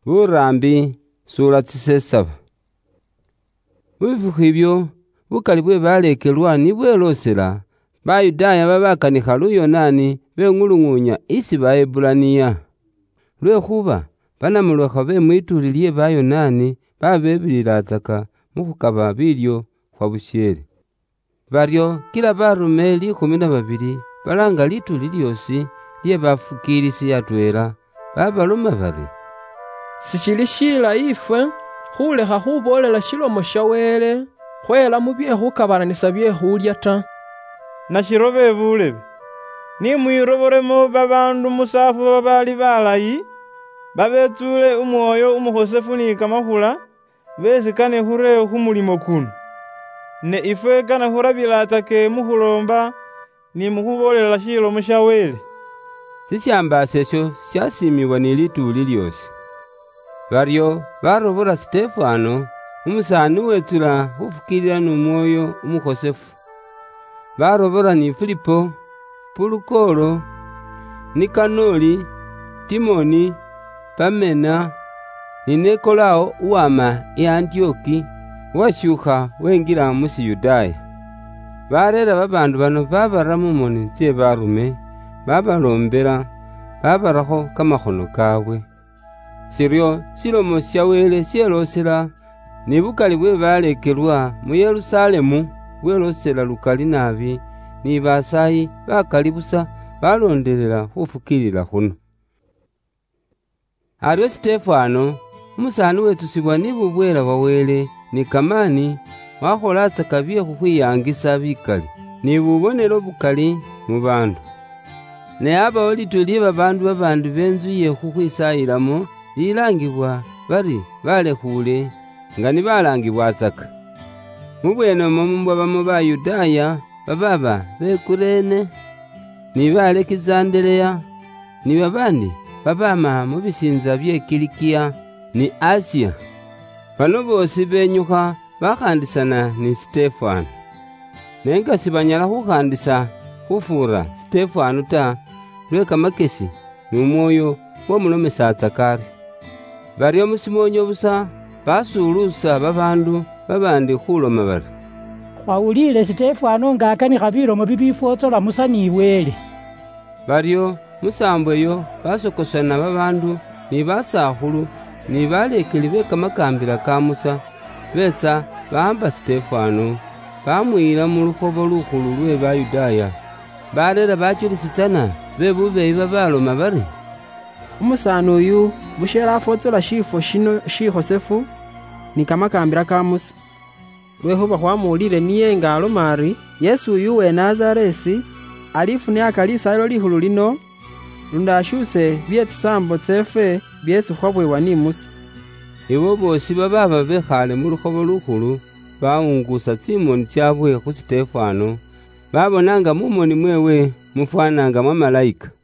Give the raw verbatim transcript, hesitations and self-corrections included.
Burambi sura tsisesaba. Mwifuku ibyo bukali bwe balekelwa ni bwelosela Bayudaya babakanikha luyonani beng'ulung'unya isi Baebulaniya. Lwekhuba banamulekha be mwituli lye Bayonani babebililatsaka mukhukaba bilyo khwa busyele. Baryo kila barume likhumi na babili balanga lituli lyosi lye bafukilisi atwela babaloma bari, sichili shilayi ifwe khulekha khubolela shilomo sha Wele khwela mu byekhukabananisa byekhulya ta. Nashirobe bulebe ni mwiroboremo babandu musafu babali balayi babetsule umwoyo umukhosefu ni kamakhula besikane khure khumulimo kuno. Ne ifwe kana khurabilatsake mukhulomba ni mukhubolela shilomo sha Wele. Sisyambasa esyo syasimiwa ni lituli lyosi. Baryo barobora Sitefano umusani wetsula khufukilila n'umwoyo umukhosefu. Barobora ni Filipo, Pulukolo, Nikanoli, Timoni, Pamena, ni Nikolao uwama i Antioki washyukha wengila musi Yudaya. Barera babandu bano babara mumoni tsye barume, babalombela, babarakho kamakhono kabwe. Siryo silomo sya Wele syelosela ni bukali bwe balekelwa mu Yerusalemu bwelosela lukali nabi, ni basayi bakali busa balondelela khufukilila khuno. Aryo Sitefano umusani wetsusibwa ni bubwela bwa Wele ni kamani wakholatsaka bye khukhwiyangisa bikali ni bubonelo bukali mu bandu. Ne abawo lituli lye babandu babandu benzu ye khukhwisayilamo lilangibwa bari balekhule nga ni balangibwatsaka. Mubwenomo mubwabamo Bayudaya bababa bekurene ni Balekizandeleya ni babandi babama mu bisinza bye Kilikiya ni Asiya. Bano bosi benyukha bakhandisana ni Sitefano. Nenga sibanyala khukhandisa khufura Sitefano ta lwe kamakesi ni umwoyo womulomesatsa. Baryo musimonyo busa basulusa babandu babandi khuloma bari, khwawulile Sitefano nga akanikha bilomo bibifwotsola Musa ni Wele. Baryo musambo eyo basokosana babandu ni basakhulu ni balekeli be kamakambila ka Musa betsa bahamba Sitefano bamuyila mu lukhobo lukhulu lwe Bayudaya. Barera bachulisitsana be bubeyi babaloma bari, umusani uyu bushela afwotsola shifo shino shikhosefu ni kamakambila ka Musa. Lwekhuba khwamuwulile niye nga aloma ari Yesu uyu we Nazaresi alifune akalisayilo likhulu lino lundashuse bye tsisambo tsefe byesi khwabwewa ni Musa. Ibo bosi bababa bekhale mu lukhobo lukhulu bawungusa tsimoni tsyabwe khu Sitefano babonanga mumoni mwewe mufwananga mwa malayika.